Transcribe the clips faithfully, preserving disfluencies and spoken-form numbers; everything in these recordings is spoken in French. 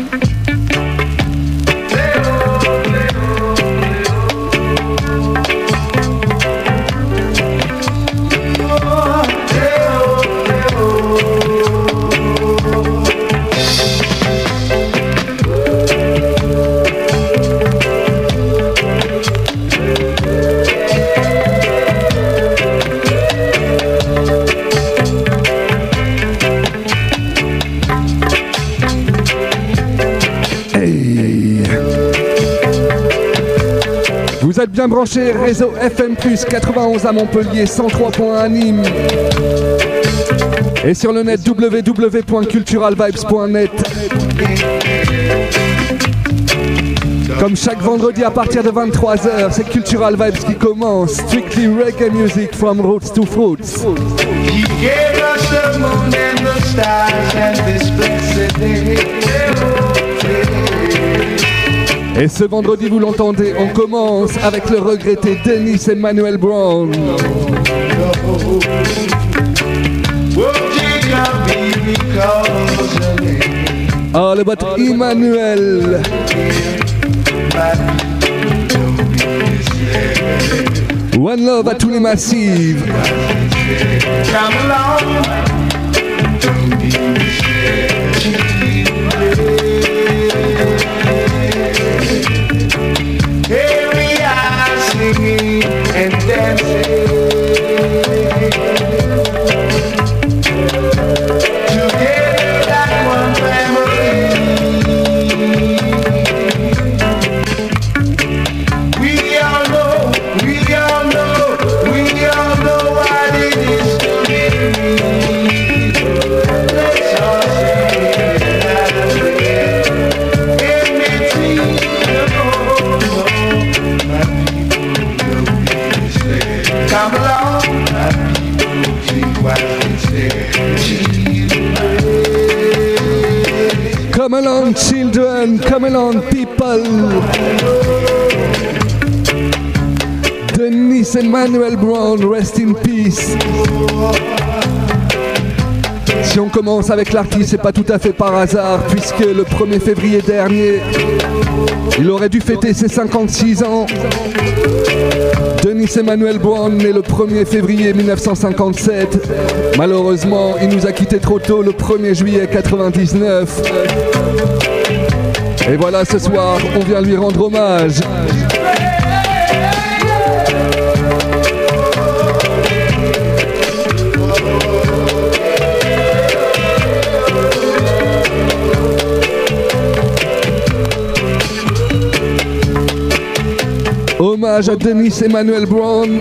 Vous êtes bien branchés, réseau F M plus quatre-vingt-onze à Montpellier, cent trois point un à Nîmes. Et sur le net w w w point cultural vibes point net. Comme chaque vendredi à partir de vingt-trois heures, c'est Cultural Vibes qui commence. Strictly reggae music from roots to fruits. He gave us the moon and the stars and this blessed day. Et ce vendredi, vous l'entendez, on commence avec le regretté Dennis Emmanuel Brown. All about Emmanuel. One love à tous les massifs. Come along. Here we are singing and dancing together like one family. We all know, we all know, we all know what it is to be. Let's all sing it out again. In between the road, my people know we stay. Come along, my people, see what we say. Come along, children, come along, people. Dennis Emmanuel Brown, rest in peace. Si on commence avec l'artiste, c'est pas tout à fait par hasard, puisque le premier février dernier, il aurait dû fêter ses cinquante-six ans. Dennis Emmanuel Brown né le premier février mille neuf cent cinquante-sept. Malheureusement, il nous a quittés trop tôt le premier juillet quatre-vingt-dix-neuf. Et voilà, ce soir, on vient lui rendre hommage. Hommage à Dennis Emmanuel Brown.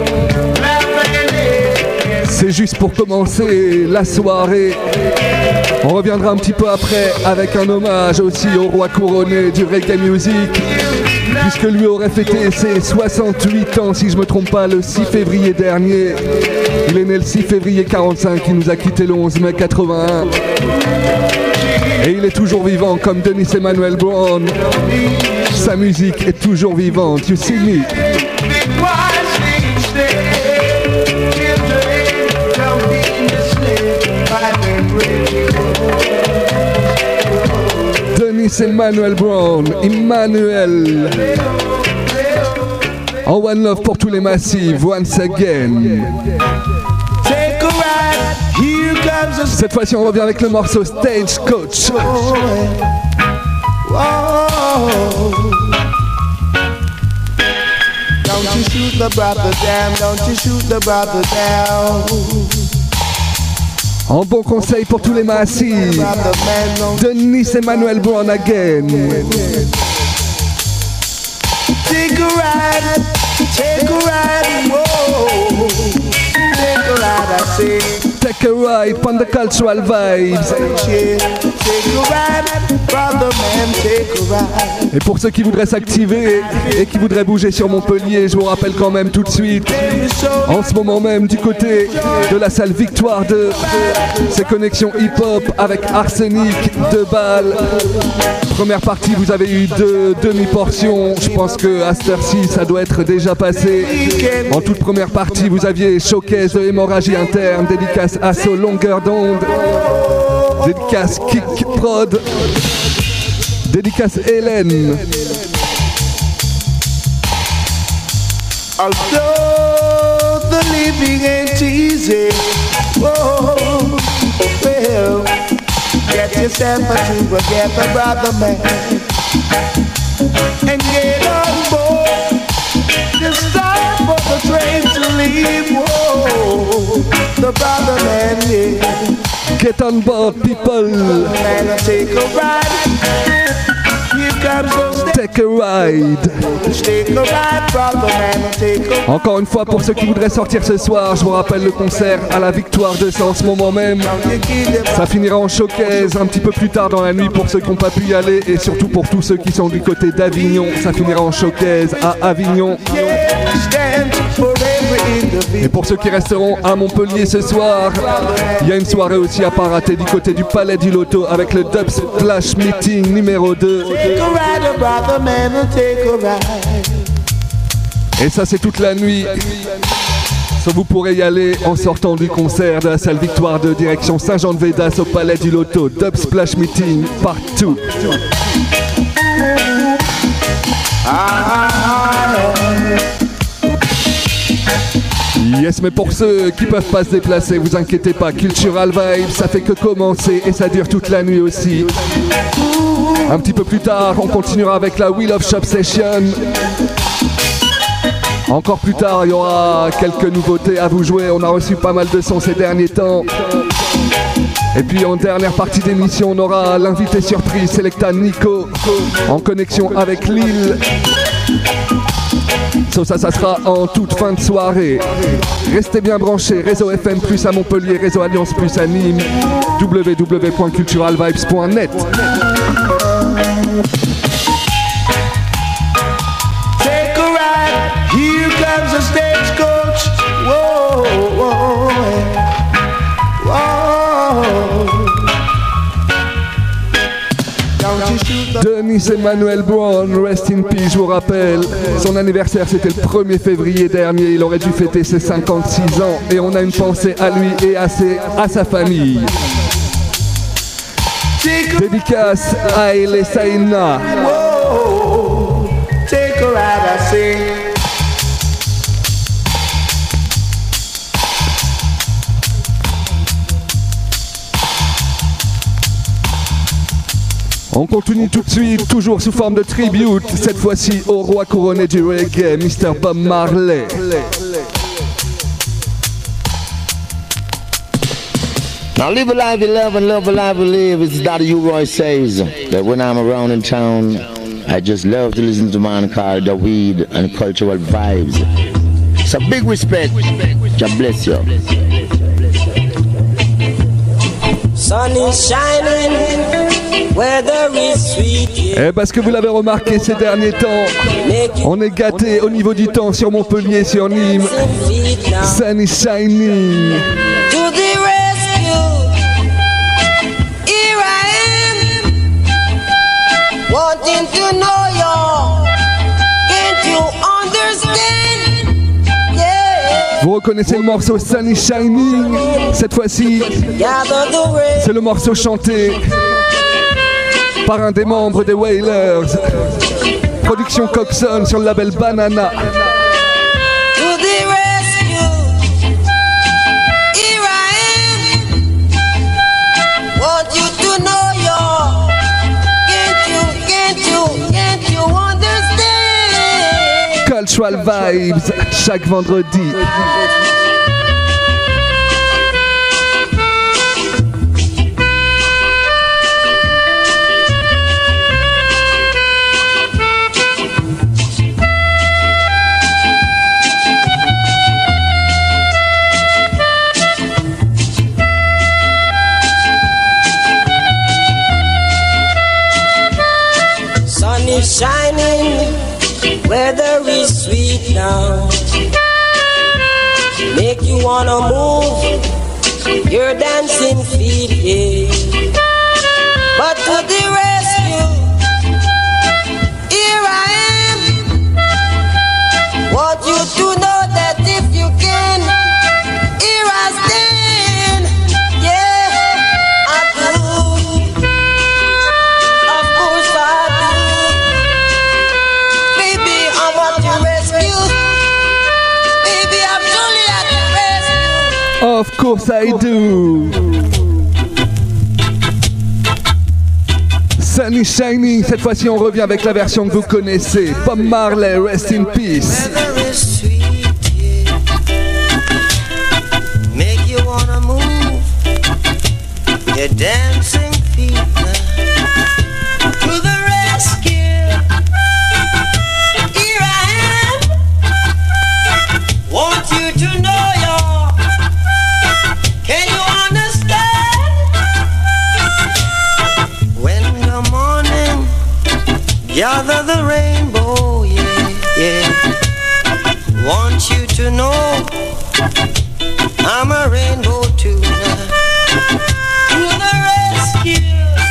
C'est juste pour commencer la soirée. On reviendra un petit peu après avec un hommage aussi au roi couronné du reggae music, puisque lui aurait fêté ses soixante-huit ans, si je me trompe pas, le six février dernier. Il est né le six février quarante-cinq, il nous a quitté le onze mai quatre-vingt-un. Et il est toujours vivant comme Dennis Emmanuel Brown. Sa musique est toujours vivante, you see me. Dennis Emmanuel Brown, Emmanuel. En One Love pour tous les massifs, once again. Cette fois-ci, on revient avec le morceau Stagecoach. Don't you shoot the brother down, don't you shoot the brother down. En bon conseil pour tous les massifs, Dennis Emmanuel Brown again. Take a ride, take a ride, whoa. Take a ride, I say. Take a ride on the cultural vibes. Take a ride, brother man, take a ride. Et pour ceux qui voudraient s'activer et qui voudraient bouger sur Montpellier, je vous rappelle quand même tout de suite, en ce moment même du côté de la salle Victoire deux, ces connexions hip-hop avec Arsenic, deux balles. Première partie, vous avez eu deux demi-portions. Je pense que à cette heure-ci, ça doit être déjà passé. En toute première partie, vous aviez Showcase de hémorragie interne, dédicace Asso longueur d'onde, dédicace Kick Prod. Dédicace Hélène. Although the living ain't easy, oh, well, get yourself together, brother man, and get on board. It's time for the train to leave, whoa, the brother man, yeah. Get on board, people. Man, take a ride. Take a ride. Encore une fois, pour ceux qui voudraient sortir ce soir, je vous rappelle le concert à la Victoire deux cents en ce moment même. Ça finira en showcase un petit peu plus tard dans la nuit pour ceux qui n'ont pas pu y aller et surtout pour tous ceux qui sont du côté d'Avignon. Ça finira en showcase à Avignon. Et pour ceux qui resteront à Montpellier ce soir, il y a une soirée aussi à pas rater du côté du Palais du Loto avec le Dub Splash Meeting numéro deux. Et ça c'est toute la nuit. So, vous pourrez y aller en sortant du concert de la salle Victoire de direction Saint-Jean-de-Védas au Palais du Loto. Dub Splash Meeting partout. Yes, mais pour ceux qui peuvent pas se déplacer, vous inquiétez pas, Cultural Vibes, ça fait que commencer et ça dure toute la nuit aussi. Un petit peu plus tard, on continuera avec la Wheel of Shop Session. Encore plus tard, il y aura quelques nouveautés à vous jouer. On a reçu pas mal de sons ces derniers temps. Et puis en dernière partie d'émission, on aura l'invité surprise Selecta Nico en connexion avec Lille. So, ça, ça sera en toute fin de soirée. Restez bien branchés. Réseau F M plus à Montpellier, Réseau Alliance plus à Nîmes. w w w point cultural vibes point net. Take a ride, here comes a stagecoach. Whoa, whoa, whoa. Denis Emmanuel Brown, rest in peace, je vous rappelle. Son anniversaire c'était le premier février dernier. Il aurait dû fêter ses cinquante-six ans. Et on a une pensée à lui et à, ses, à sa famille. Dédicace à Ele Saina. Whoa, take a ride, I say. On continue tout de suite, toujours sous forme de tribute, cette fois-ci au roi couronné du reggae, mister Bob Marley. Now live a life you love and love a life you live. It's Daddy U-Roy says that when I'm around in town, I just love to listen to man called The Weed and Cultural Vibes. So big respect. God bless you. Sun is shining, weather is sweet. Et parce que vous l'avez remarqué ces derniers temps, on est gâté au niveau du temps sur Montpellier, sur Nîmes. Sun is shining. To the rescue, here I am, wanting to know you. Can't you understand? Yeah. Vous reconnaissez le morceau Sun is Shining? Cette fois-ci, Gather the rain. c'est le morceau chanté par un des membres des Wailers. Production Coxon sur le label Banana. To the rescue, here I am, want you to know you. Can't you, can't you, can't you understand? Cultural Vibes, chaque vendredi. Sun is shining, weather is sweet now. Make you wanna move your dancing feet, yeah. But to the rescue, here I am. Want you to know that if you can, here I stand. Yeah, I do. Of course I Of course I do. Sun is Shining, cette fois-ci on revient avec la version que vous connaissez. Bob Marley, Rest in Peace. Weather is sweet, yeah. Make you wanna move your dancing feet now. To the rescue, here I am. Want you to know y'all. Can you understand? When the morning gather the rainbow, yeah, yeah. Want you to know I'm a rainbow too now. To the rescue,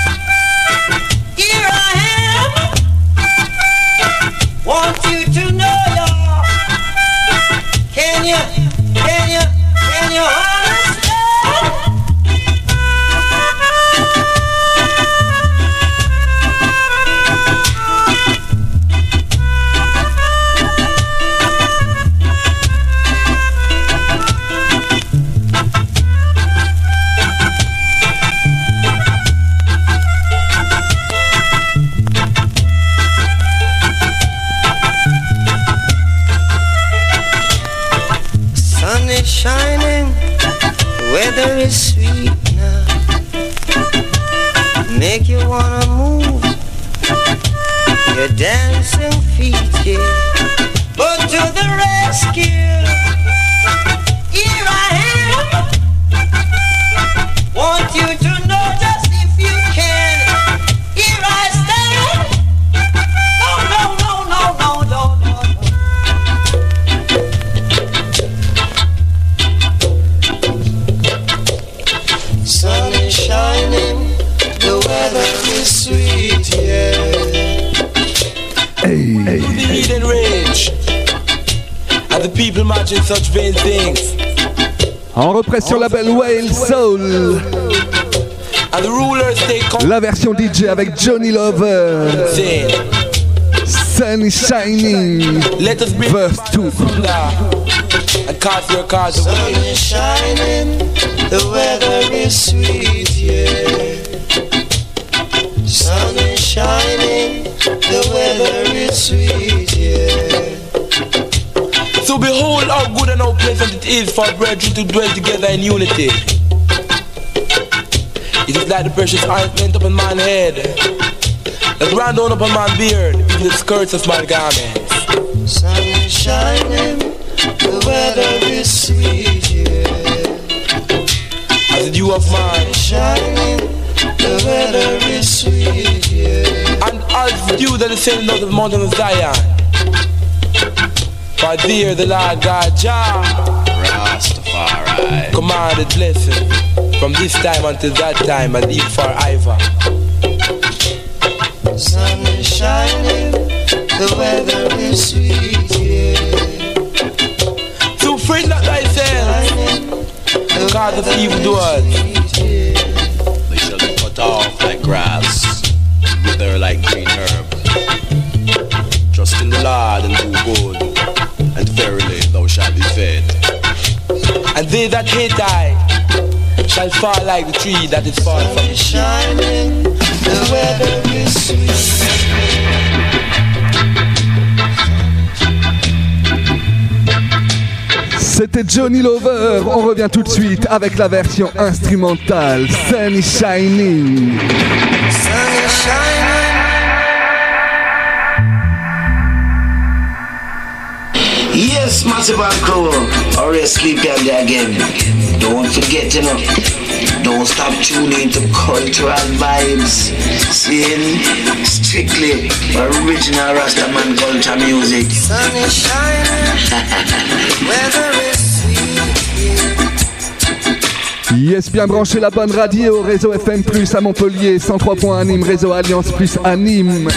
here I am. Want you to know y'all. Can you, can you, can you understand? Sun is shining, weather is sweet now. Make you wanna move your dancing feet, yeah. But to the rescue, here I am. Want you to know just if you can. Here I stand. No, no, no, no, no, no, no. Sun is shining, the weather is sweet, yeah. Hey, hey, The hidden rage, and the people imagine such vain things. on represse sur la belle Whale Soul. And the rulers take La version D J avec Johnny Lover. saying, Sun is Shining, let us bring verse two. now and cast your cards Sun away. is shining, the weather is sweet, yeah. Sun is shining, the weather is sweet, yeah. So behold how good and how pleasant it is for brethren to dwell together in unity. It is like the precious ointment upon mine head, that ran down upon my beard, in the skirts of my garments. Sun is shining, the weather is sweet, yeah. As the dew of mine, Shining, the weather is sweet, yeah. and as the dew that is sending out of the mountain of Zion. For there the Lord God Jah Rastafari. commanded blessing from this time until that time and even forever. Sun is shining, the weather is sweet, yeah. So fret not thyself Shining, the because of weather evildoers, is sweet, yeah. They shall be cut off like grass, wither like green herb. Trust in the Lord and do good, and verily thou shalt be fed. and they that hate thy shall fall like the tree that is fallen from the tree. Shining, the weather is sweet. C'était Johnny Lover. On revient tout de suite avec la version instrumentale. Sun is Shining. Sun is shining. Yes, massive and crew, or sleep there again. Don't forget, you know, don't stop tuning to cultural vibes. Seeing strictly original Rastaman culture music. Sun is shining. Weather is sweet. Yes, bien branché la bonne radio, réseau F M plus à Montpellier, cent trois point un Nîmes, réseau Alliance plus à Nîmes.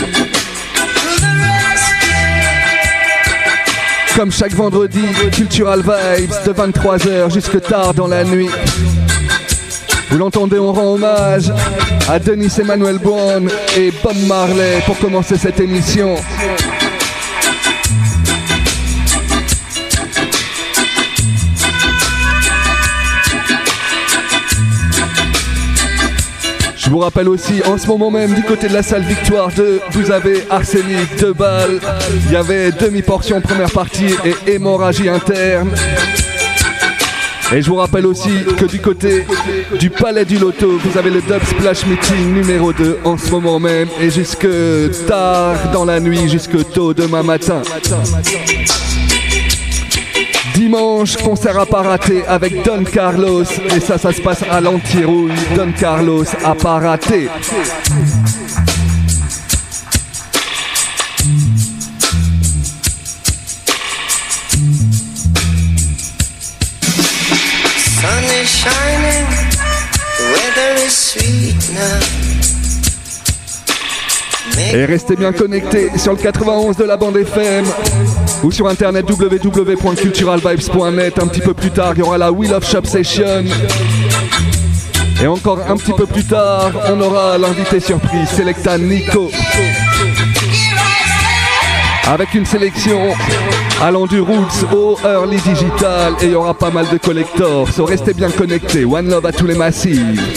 Comme chaque vendredi, Cultural Vibes de vingt-trois heures jusque tard dans la nuit. Vous l'entendez, on rend hommage à Dennis Emmanuel Brown et Bob Marley pour commencer cette émission. vous rappelle aussi, en ce moment même, du côté de la salle Victoire deux, vous avez Arsenic, deux balles. Il y avait demi-portion première partie et hémorragie interne. Et je vous rappelle aussi que du côté du Palais du Loto, vous avez le Dub Splash Meeting numéro deux en ce moment même et jusque tard dans la nuit, jusque tôt demain matin. Dimanche, concert à pas rater avec Don Carlos et ça, ça se passe à l'Anti-Rouille. Don Carlos à pas rater. Sun is shining, the weather is sweet now. Et restez bien connectés sur le quatre-vingt-onze de la bande F M ou sur internet w w w point cultural vibes point net. Un petit peu plus tard, il y aura la Wheel of Shop Session. Et encore un petit peu plus tard, on aura l'invité surprise, Selecta Nico. Avec une sélection allant du Roots au Early Digital et il y aura pas mal de collectors. So restez bien connectés. One love à tous les massifs.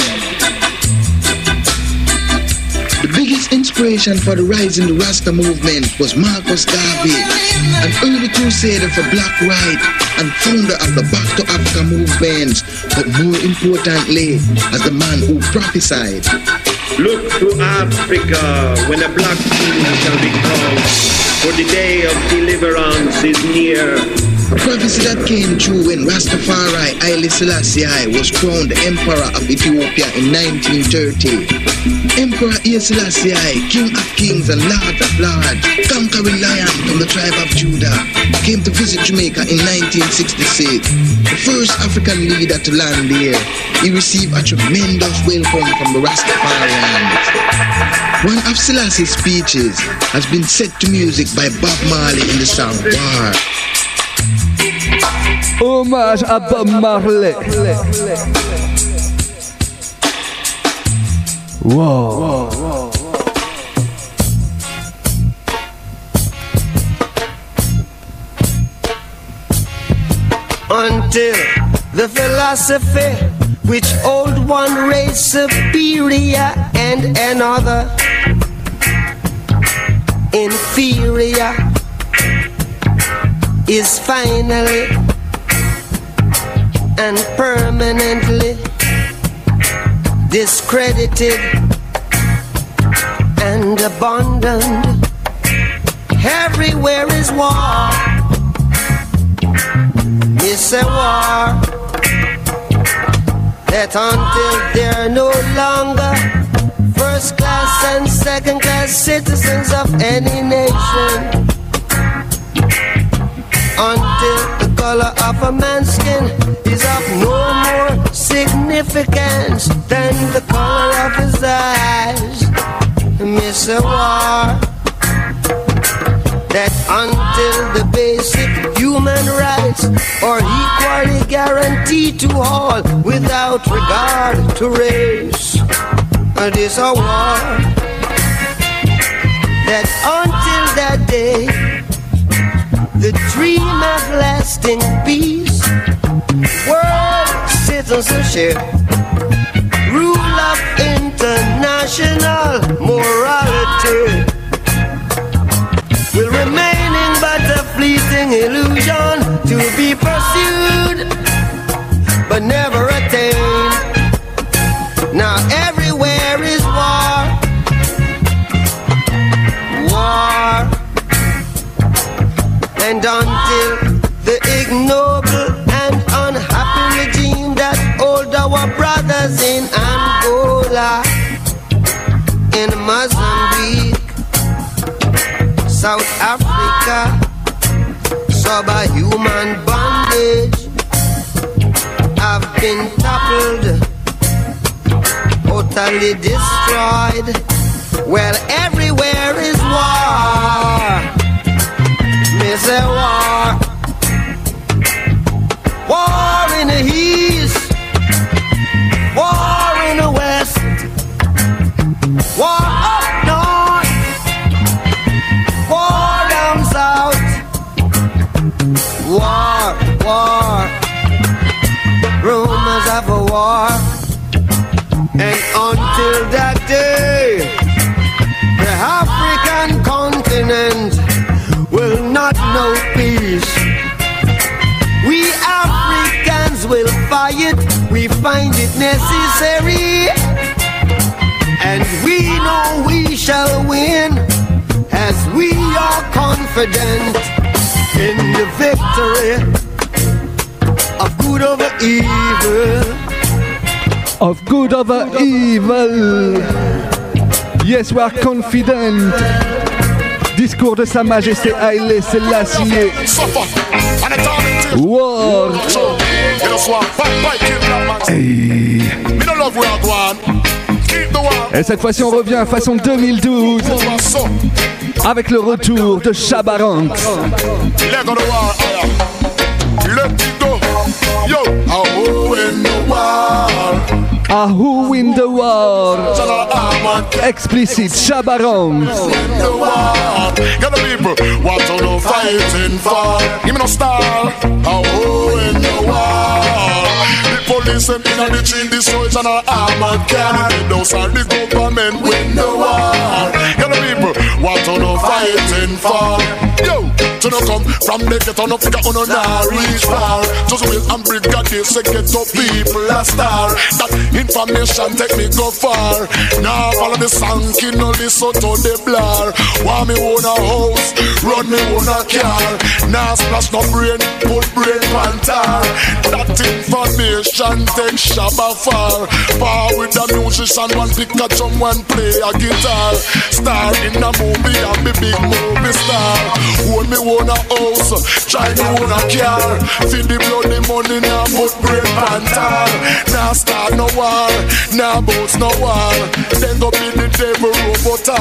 The biggest inspiration for the rise in the Rasta movement was Marcus Garvey, an early crusader for black right and founder of the Back to Africa movement, but more importantly, as the man who prophesied. Look to Africa when a black king shall be crowned, for the day of deliverance is near. A prophecy that came true when Rastafari Haile Selassie was crowned Emperor of Ethiopia in nineteen thirty. Emperor Haile Selassie, King of Kings and Lord of Lords, conquering lion from the tribe of Judah, came to visit Jamaica in nineteen sixty-six. The first African leader to land there, he received a tremendous welcome from the Rastafarians. One of Selassie's speeches has been set to music by Bob Marley in the song War. Hommage à Bob Marley. Wow. wow. Until the philosophy which old one race superior and another inferior is finally and permanently discredited and abandoned. Everywhere is war. It's a war that until they're no longer first class and second class citizens of any nation, until the color of a man's skin is of no more significance than the color of his eyes. Miss a war that until the basic human rights are equally guaranteed to all without regard to race. It is a war that until that day the dream of lasting peace, world citizenship, rule of international morality will remaining but a fleeting illusion to be pursued but never attained. Now everywhere is war, war. And until the ignoble and unhappy regime that hold our brothers in Angola, in Mozambique, South Africa, subhuman bondage, have been toppled, totally destroyed. Well, everywhere is war. Miss a war. War in the east, war in the west, war up north, war down south, war, war, rumors of a war, And until that day, the African continent will not know peace. We Africans will fight, we find it necessary. And we know we shall win, as we are confident in the victory of good over evil. Of good over evil. Yes, we are confident. Discours de Sa Majesté Haile Selassie. War. Hey. Et cette fois-ci on revient à façon deux mille douze avec le retour de Shabba Ranks. Yo, who in the war? A who win the war? Explicit Shabba Ranks. Get the people, what are you fighting for? Give me no star. A who in the war? The police and in the street, the soldiers and our armored car. Those are the government win the war. Get the people, what are you fighting for? Yo, to no come from the ghetto, no figure on a reach far. Just will and brigadier say get up people a star. That information take me go far. Now follow the sanky, no listen to the blur. Want me own a house, run me own a car. Now splash no brain, put brain pantar. That information take Shabba far. Far with the musician, one pick a drum, one play a guitar. Star in a movie and be big movie star. Own me own a house, try me own a car. Feed the blood, the money, now put brain pantar. Now start no war, now boats no war. Then go be the devil robotar.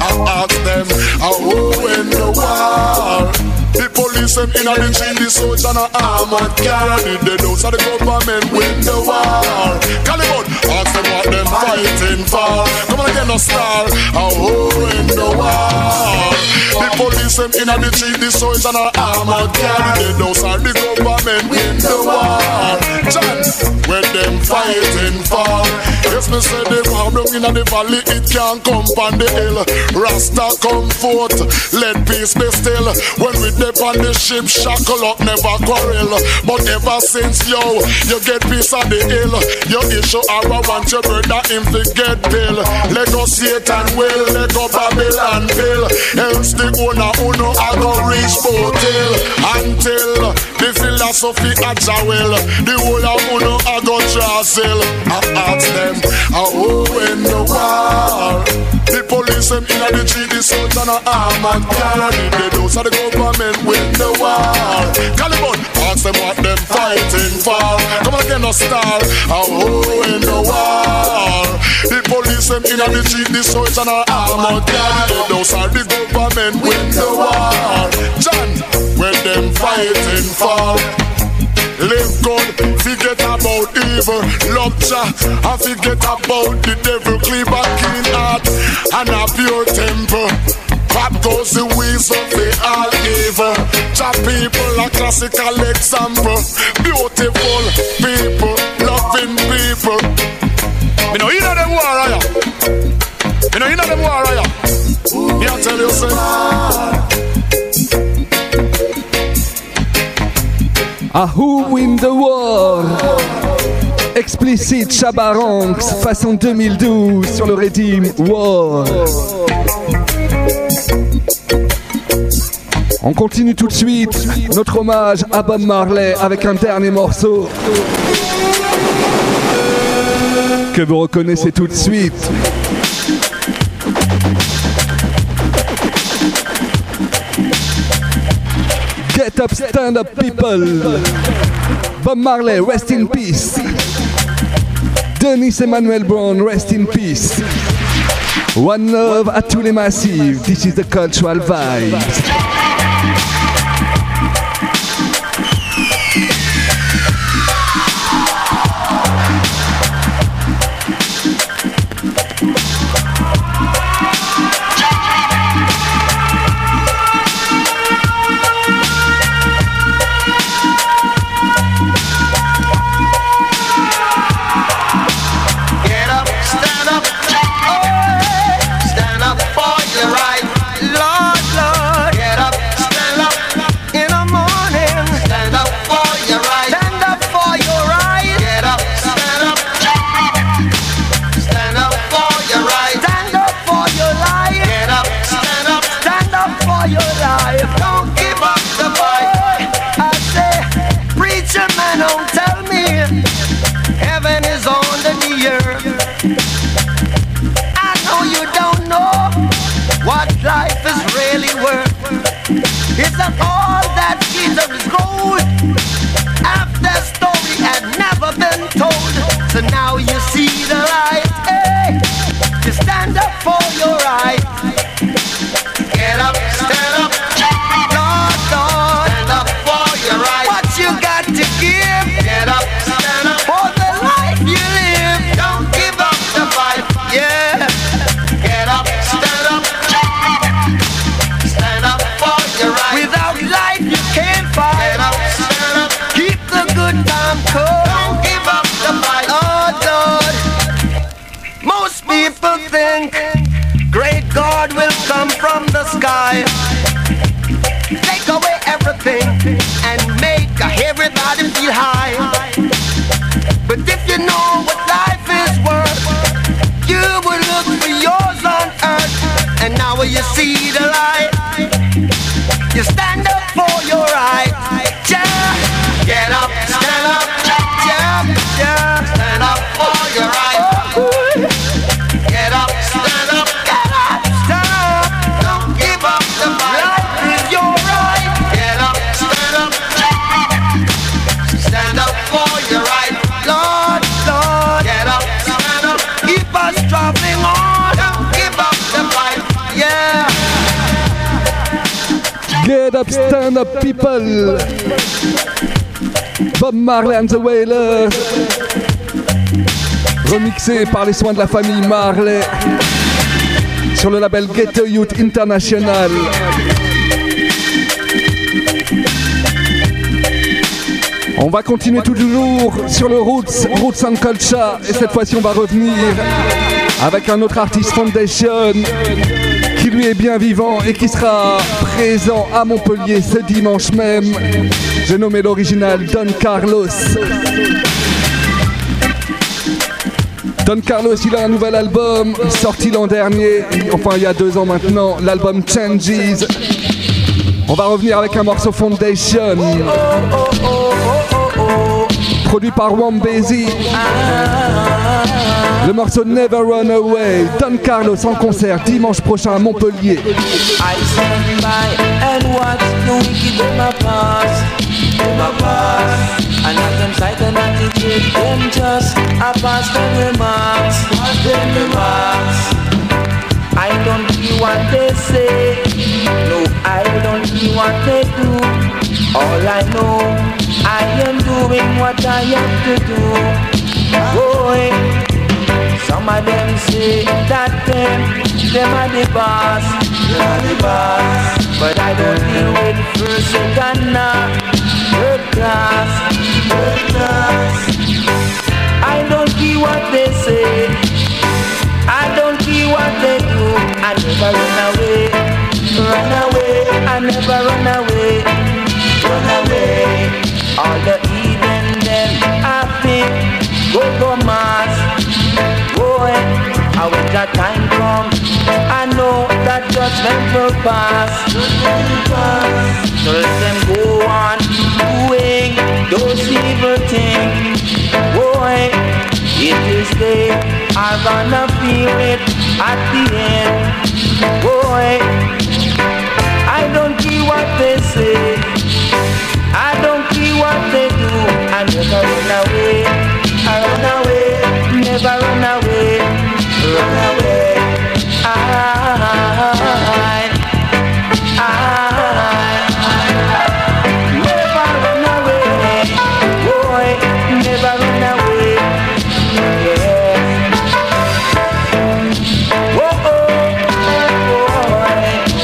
I ask them, how who in the war? The police and in the street, the soldiers and the armored car. The dead house of the government win the war. Caliban, ask them what them fighting for. Come on again, no star. How who in the war? The police and in the street, the soldiers and the armored car. The dead house of the government win the war. John, where them fighting for? Yes, me say the problem in the valley, it can't come on the hill. Rasta come forth, let peace be still. When we dip on the ship, shackle up, never quarrel. But ever since, yo, you get peace on the hill. Your issue are I want your brother him to get bill. Let go Satan will, let go Babylon bill. Else the owner who know I go reach hotel. Until the philosophy at will. The owner who know I go Brazil. I ask them, who in the war? The police and in the street, the soldiers and the armored car. The those of the government win the war. Caliban, ask them what them fighting for. Come on again, no star. Who in the war? The police and in the street, the soldiers and the armored car. The those of the government win the war. John, where them fighting for? Live good, forget about evil. Love Jah, and forget about the devil. Clean back clean heart and a pure temper. Pop goes the ways of the all evil. Jah people a classical example. Beautiful people, loving people. Me know you know them warrior. Me know you know them warrior. Me I tell you say. A who win the war? Explicit Shabba Ranks façon deux mille douze sur le Redeem War. On continue tout de suite notre hommage à Bob Marley avec un dernier morceau que vous reconnaissez tout de suite. Get up, stand up, people. Bob Marley, rest in peace. Dennis Emmanuel Brown, rest in peace. One love à tous les massifs. This is the cultural vibes. everything and make everybody feel high. But if you know what life is worth, you will look for yours on earth. And now when you see the light, you stand up for your right. Yeah. Get up, stand up, yeah, yeah. Stand up for your right. Get up, stand up, get up, stand up. Don't give up the fight. Life is your right. Get up, stand up, stand up for your right. Lord, Lord, get up, stand up. Keep us traveling on. Don't give up the fight. Yeah. Get up, stand up, people. Bob Marley and the Wailers, remixé par les soins de la famille Marley sur le label Ghetto Youth International. On va continuer toujours sur le Roots, Roots and Culture, et cette fois-ci on va revenir avec un autre artiste Foundation qui lui est bien vivant et qui sera présent à Montpellier ce dimanche même. J'ai nommé l'original Don Carlos. Don Carlos, il a un nouvel album sorti l'an dernier, enfin il y a deux ans maintenant, l'album Changes. On va revenir avec un morceau Foundation, produit par Wambezi. Le morceau Never Run Away. Don Carlos en concert dimanche prochain à Montpellier. I stand by and watch the wicked in my past, in my past. And not them sight and not the kid, them just a pass them remarks, pass them remarks. I don't do what they say, no, I don't do what they do. All I know, I am doing what I have to do. Boy, some of them say that them, them are the boss, them are the boss. But I don't deal with first, second, nah, third class, third class. I don't care what they say, I don't care what they do. I never run away, run away, I never run away, run away. All the heathen them happy, go go mass. Boy, I when that time come, I know that judgment will pass. So let them go on doing those evil things. Boy, it is they are gonna feel it at the end. Boy, I don't care what they say, I don't care what they do. I never run away, I run away, never run away, run away. I, I, never run away, boy, never run away. Yeah. Whoa, boy.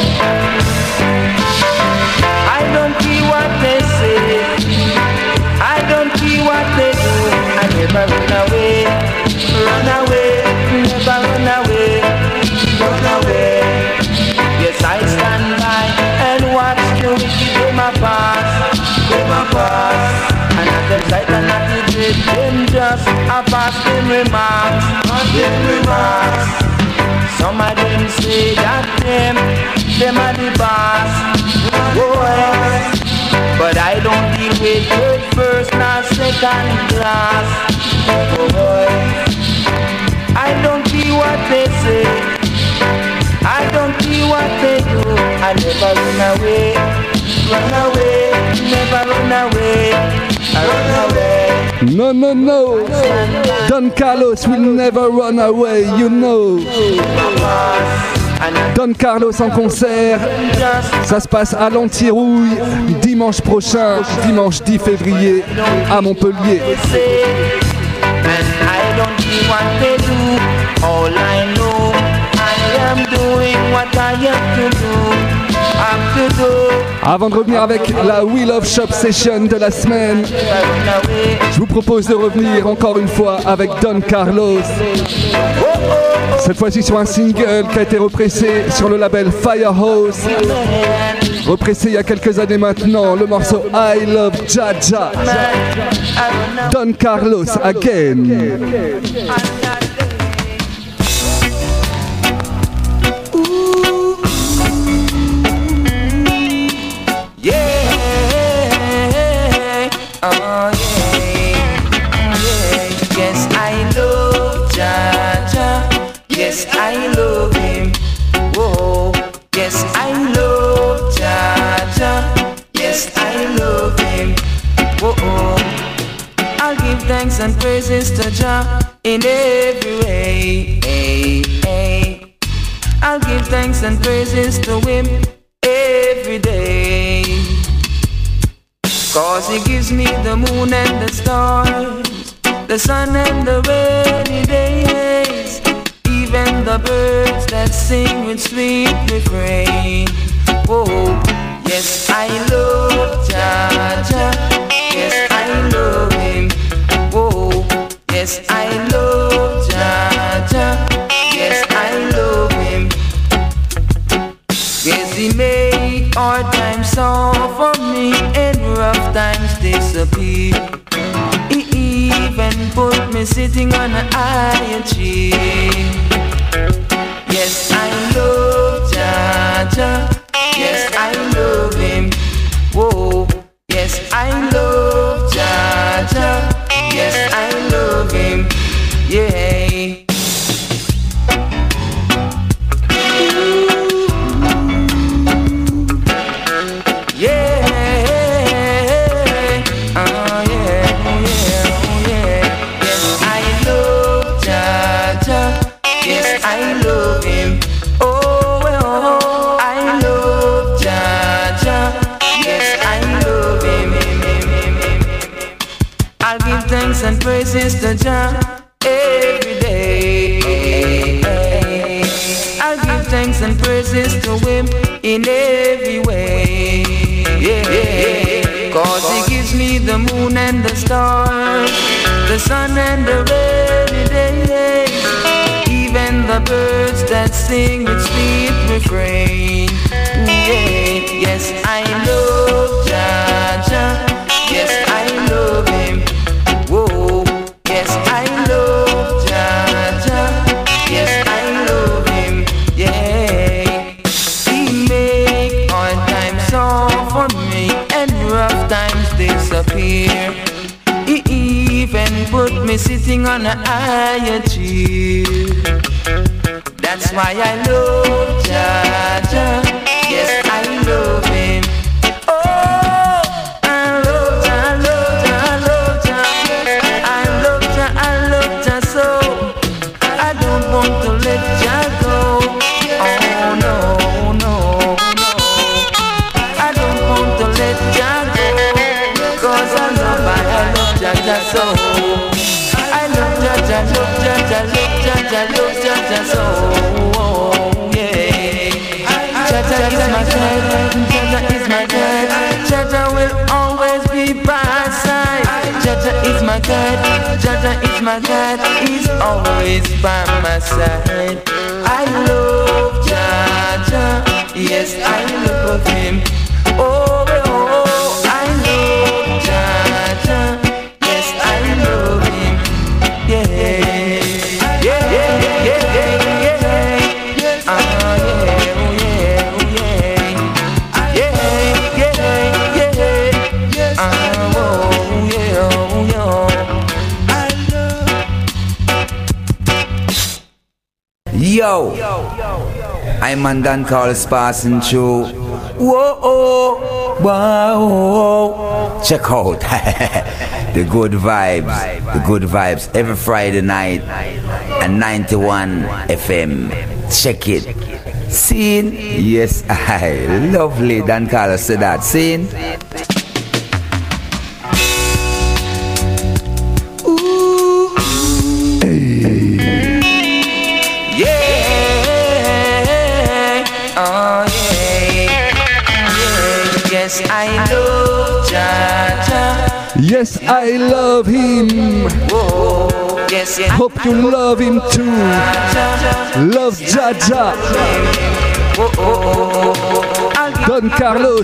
I don't care what they say, I don't care what they do. I never run away, run away, never run away, run away. Yes, I stand by and watch the wicked in my past, in my past. And at them sight and at the dread, them just a pass them remarks, them remarks. Some of them say that them, them are the boss, boy. But I don't deal with third, first, nor second class, boy. I don't care what they say, I don't care what they do. I never run away, run away, never run away, I run away. No, no, no. Don Carlos will never run away, you know. Don Carlos en concert, ça se passe à l'Antirouille, dimanche prochain, dimanche dix février, à Montpellier. Avant de revenir avec la We Love Shop Session de la semaine, je vous propose de revenir encore une fois avec Don Carlos. Cette fois-ci sur un single qui a été repressé sur le label Firehouse. Repressé il y a quelques années maintenant, le morceau I Love Jaja. Don Carlos again. Oh yeah, yeah. Yes, I love Jaja. Yes, I love him. Whoa. Yes, I love Jaja. Yes, I love him. Whoa. I'll give thanks and praises to Jah in every way. Hey, hey. I'll give thanks and praises to him every day. Cause he gives me the moon and the stars, the sun and the rainy days, even the birds that sing with sweet refrain. Whoa, yes, I love Jaja. Yes, I love him. Whoa, yes, I love Jaja. Yes, I love him. Yes, he make hard times solve for me and rough times disappear. He even put me sitting on an iron chair. Yes, I love Jaja. Yes, I love him. Whoa. Yes, I love Jaja. Yes, I love him. Yeah. And praises to Jah every day. I give thanks and praises to him in every way. Yeah. Cause he gives me the moon and the stars, the sun and the rainy days, even the birds that sing with sweet refrain. Yeah. Yes, I love Jaja. Yes, I love him. Whoa, yes, I love Jaja. Yes, I love him. Yeah, he make hard times solve for me and rough times disappear. He even put me sitting on an iron chair. That's why I love Jaja. Yes, I love him. So I love Jaja, love Jaja, love Jaja, love Jaja so yeah. Jaja is my dad, Jaja is my dad. Jaja will always be by my side. Jaja is my dad, Jaja is my dad. He's always by my side. I love Jaja, yes I love him. Oh, oh, oh I love Jaja. Yeah, yeah, yeah, yeah, yeah, yeah. Uh, yeah, oh yeah, oh yeah. Yeah, yeah, yeah. Uh, oh yeah, oh yeah. Yo, I'm on Don Carlos passing through. Whoa, oh, wow. Check out. The good vibes, the good vibes every Friday night at ninety-one F M. Check it. Seen? Yes, I lovely. Don Carlos said that. Seen? Ooh. Hey. Yeah. Oh yeah. Yeah. Yes, I love Jah. Yes, I love him. Oh, yes, yes. Hope you love him too. Love Jah Jah. Don Carlos.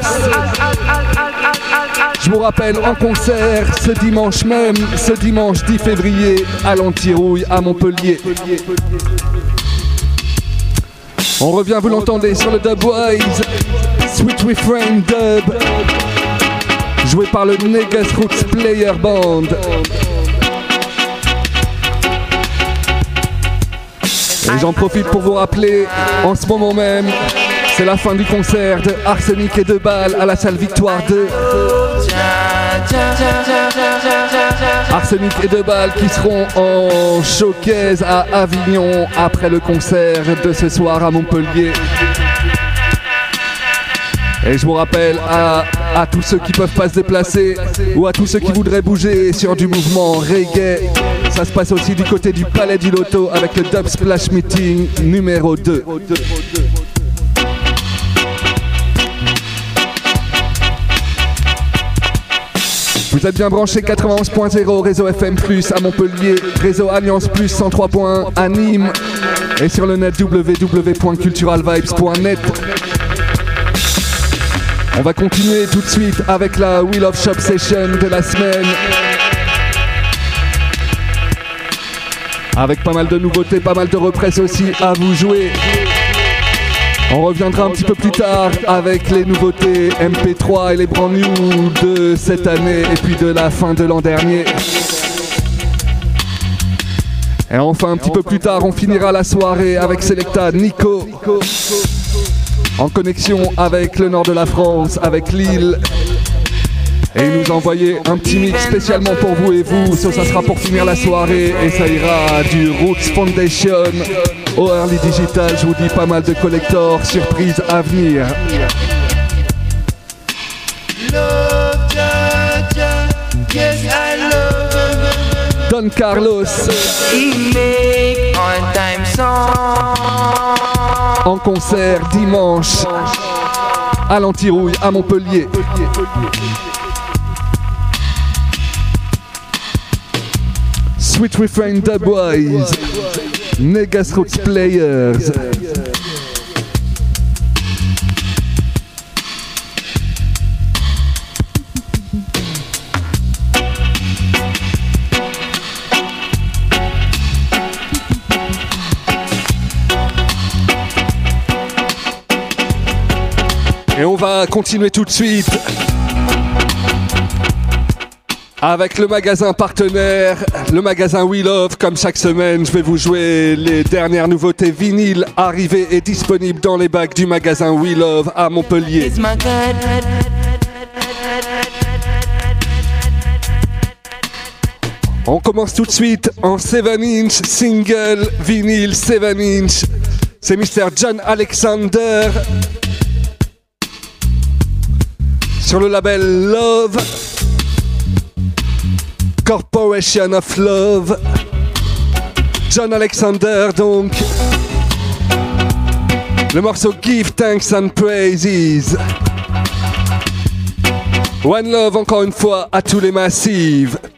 Je vous rappelle, en concert ce dimanche même, ce dimanche dix février, à l'Antirouille, à Montpellier. On revient, vous l'entendez, sur le Dubwise, Sweet Refrain Dub, joué par le Negas Roots Player Band. Et j'en profite pour vous rappeler, en ce moment même, c'est la fin du concert de Arsenic et Debal à la salle Victoire deux. Arsenic et Debal qui seront en showcase à Avignon après le concert de ce soir à Montpellier. Et je vous rappelle à, à tous ceux qui peuvent pas se déplacer ou à tous ceux qui voudraient bouger sur du mouvement reggae, ça se passe aussi du côté du Palais du Loto avec le Dub Splash Meeting numéro deux. Vous êtes bien branchés quatre-vingt-onze point zéro, réseau F M plus à Montpellier, réseau Alliance plus cent trois point un à Nîmes et sur le net w w w point cultural vibes point net. On va continuer tout de suite avec la Wheel of Shop Session de la semaine. Avec pas mal de nouveautés, pas mal de reprises aussi à vous jouer. On reviendra un petit peu plus tard avec les nouveautés M P trois et les brand new de cette année et puis de la fin de l'an dernier. Et enfin un petit peu plus tard, on finira la soirée avec Selecta Nico. En connexion avec le nord de la France, avec Lille. Et il nous a envoyé un petit mix spécialement pour vous et vous. Ça, ça sera pour finir la soirée et ça ira du Roots Foundation au Early Digital. Je vous dis pas mal de collectors, surprises à venir. Don Carlos en concert dimanche à l'Antirouille à Montpellier. Sweet Refrain Dubwise, Negas Roots Players. Et on va continuer tout de suite avec le magasin partenaire, le magasin We Love. Comme chaque semaine, je vais vous jouer les dernières nouveautés vinyles arrivées et disponibles dans les bacs du magasin We Love à Montpellier. On commence tout de suite en sept inch, single, vinyle sept inch. C'est mister John Alexander sur le label Love, Corporation of Love. John Alexander donc. Le morceau Give Thanks and Praises. One Love encore une fois à tous les massives.